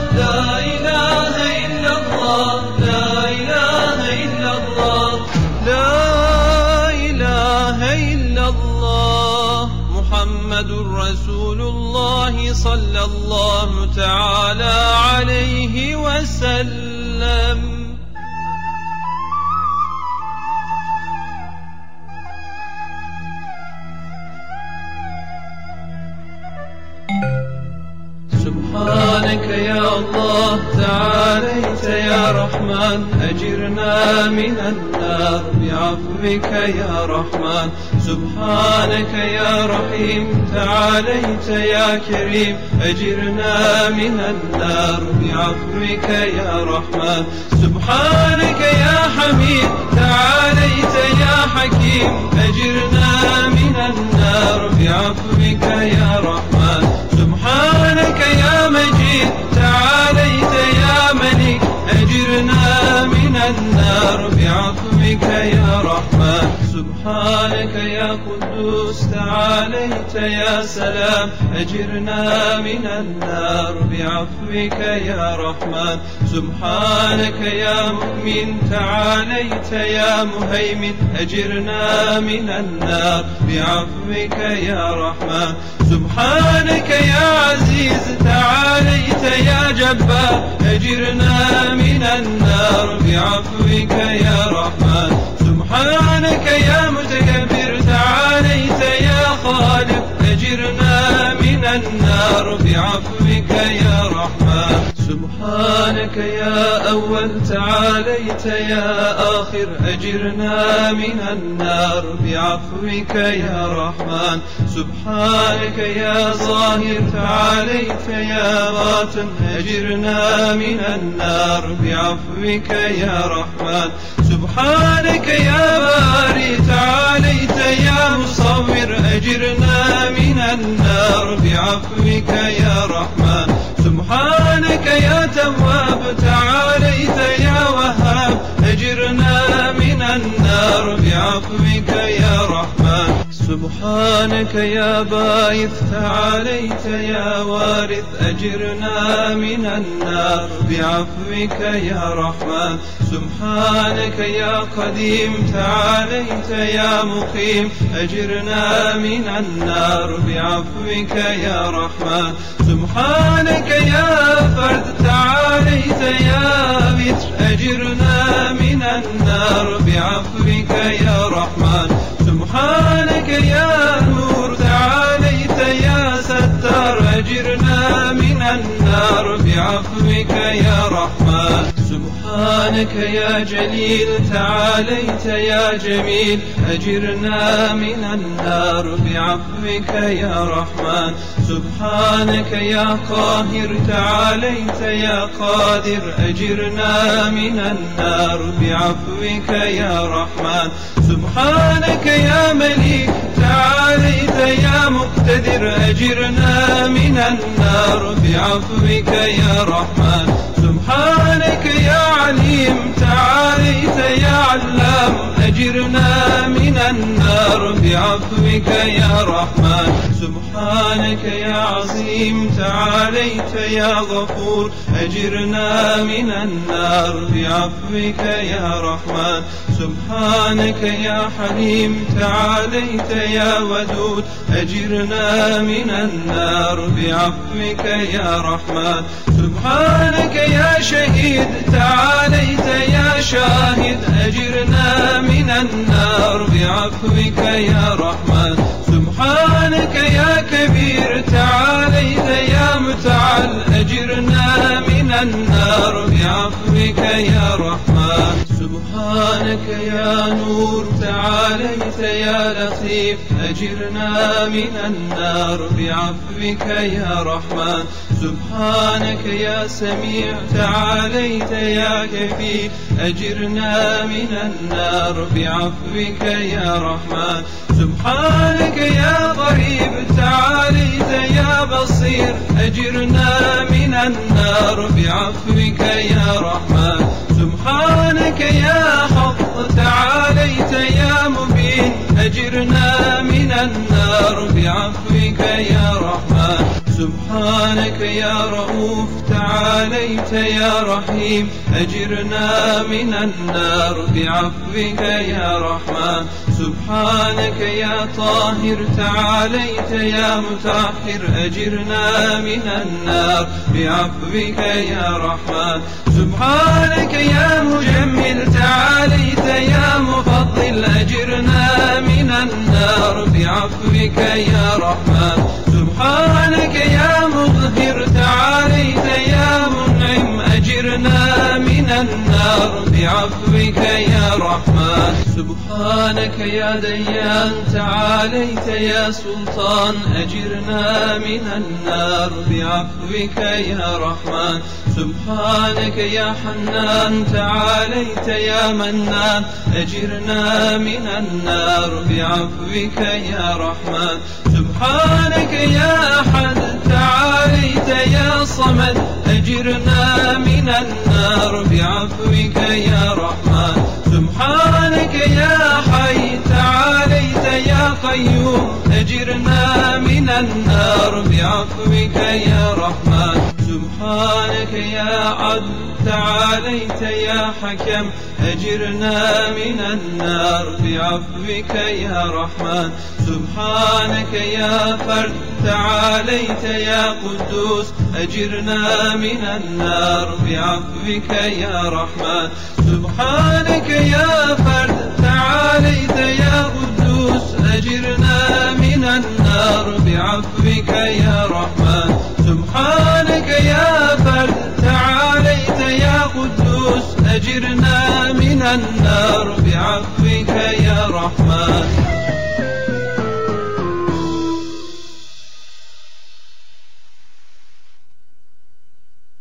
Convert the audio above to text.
لا إله إلا الله لا إله إلا الله لا إله إلا الله محمد رسول الله صلى الله تعالى عليه وسلم. سبحانك يا الله تعاليت يا رحمن أجرنا من النار بعفوك يا رحمن. سبحانك يا رحيم تعاليت يا كريم أجرنا من النار بعفوك يا رحمن. سبحانك يا حميد تعاليت يا حكيم أجرنا من النار بعفوك يا رحمن. سبحانك يا مجيد تعاليت يا ملك أجرنا من النار بعفوك يا رحمن. سبحانك يا قدوس تعاليت يا سلام أجرنا من النار بعفوك يا رحمن. سبحانك يا مؤمن تعاليت يا مهيمن أجرنا من النار بعفوك يا رحمن. سبحانك يا عزيز تعاليت يا جبار أجرنا من النار بعفوك يا رحمن. سبحانك يا متكبر تعاليت يا خالق أجرنا من النار بعفوك يا رحمن. سبحانك يا أول تعاليت يا آخر أجرنا من النار بعفوك يا رحمن. سبحانك يا ظاهر تعاليت يا باطن أجرنا من النار بعفوك يا رحمن. سبحانك يا باري تعاليت يا مصور أجرنا من النار بعفوك يا رحمن. سبحانك يا تواب تعاليت يا وهاب أجرنا من النار بعفوك يا رحمن. سبحانك يا باعث تعاليت يا وارث أجرنا من النار بعفوك يا رحمن. سبحانك يا قديم تعاليت يا مقيم أجرنا من النار بعفوك يا رحمن. سبحانك يا فرد تعاليت يا بتر أجرنا من النار بعفوك يا رحمن. سبحانك يا نور تعاليت يا ستار أجرنا من النار بعفوك يا رحمن. سبحانك يا جليل تعاليت يا جميل أجرنا من النار بعفوك يا رحمن. سبحانك يا قاهر تعاليت يا قادر أجرنا من النار بعفوك يا رحمن. سبحانك يا مليك تعاليت يا مقتدر أجرنا من النار بعفوك يا رحمن. سبحانك يا عليم تعاليت يا علام أجرنا من النار بعفوك يا رحمن. سبحانك يا عظيم تعاليت يا غفور أجرنا من النار بعفوك يا رحمن. سبحانك يا حليم تعاليت يا ودود أجرنا من النار بعفوك يا رحمن. سبحانك يا شهيد تعاليت يا شاهد أجرنا من النار بعفوك يا رحمن. سبحانك يا كبير تعاليت يا متعال أجرنا من النار بعفوك يا رحمن. سبحانك يا نور تعاليت يا لطيف أجرنا من النار بعفوك يا رحمن. سبحانك يا سميع تعاليت يا كفيف أجرنا من النار بعفوك يا رحمن. سبحانك يا قريب تعاليت يا بصير أجرنا من النار بعفوك يا رحمن. سبحانك يا حق تعاليت يا مبين أجرنا من النار بعفوك يا رحمن. سبحانك يا رؤوف تعاليت تعاليت يا رحيم أجرنا من النار بعفوك يا رحمن سبحانك يا طاهر تعاليت يا مطهر أجرنا من النار بعفوك يا رحمن سبحانك يا مجمل تعاليت يا مفضل أجرنا من النار بعفوك يا رحمن سبحانك يا مظهر تعاليت يا منعم أجرنا من النار بعفوك يا رحمن سبحانك يا ديان تعاليت يا سلطان أجرنا من النار بعفوك يا رحمن سبحانك يا حنان تعاليت يا منان أجرنا من النار بعفوك يا رحمن سبحانك يا أحد تعاليت يا صمد أجرنا من النار بعفوك يا رحمن سبحانك يا حي تعاليت يا قيوم أجرنا من النار بعفوك يا رحمن سبحانك يا عدل تعاليت يا حكم أجرنا من النار بعفوك يا رحمن سبحانك يا فرد تعاليت يا قدوس أجرنا من النار بعفوك يا رحمن سبحانك يا فرد تعاليت يا قدوس أجرنا من النار بعفوك يا رحمن سبحانك يا فرد تعاليت يا قدوس أجرنا من النار بعفوك